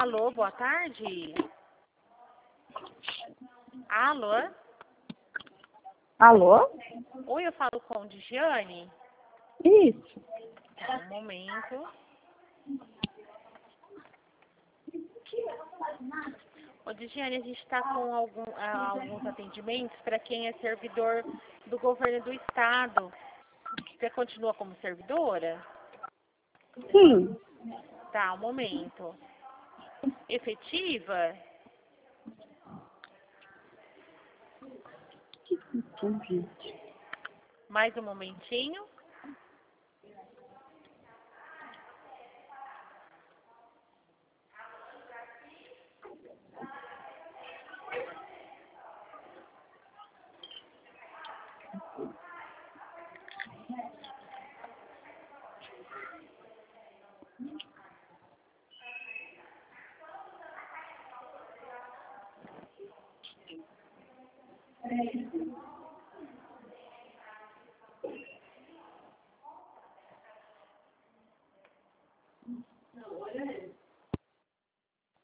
Alô, boa tarde. Alô? Alô? Oi, eu falo com Digiane? Isso. Tá, um momento. Ô, Digiane, a gente está com alguns atendimentos para quem é servidor do governo do estado. Você continua como servidora? Sim. Tá, um momento. Efetiva? Mais um momentinho.